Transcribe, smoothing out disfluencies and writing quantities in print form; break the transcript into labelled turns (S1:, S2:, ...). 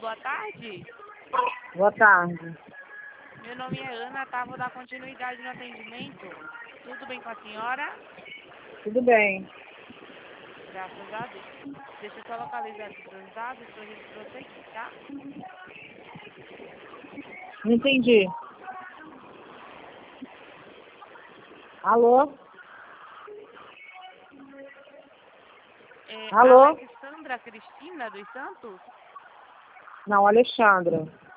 S1: boa tarde.
S2: Boa tarde.
S1: Meu nome é Ana, tá? Vou dar continuidade no atendimento. Tudo bem com a senhora?
S2: Tudo bem.
S1: Graças a Deus. Deixa eu só localizar aqui seus dados pra gente prosseguir, tá?
S2: Não entendi. Alô? Alô?
S1: Alexandra Cristina dos Santos?
S2: Não, Alexandra.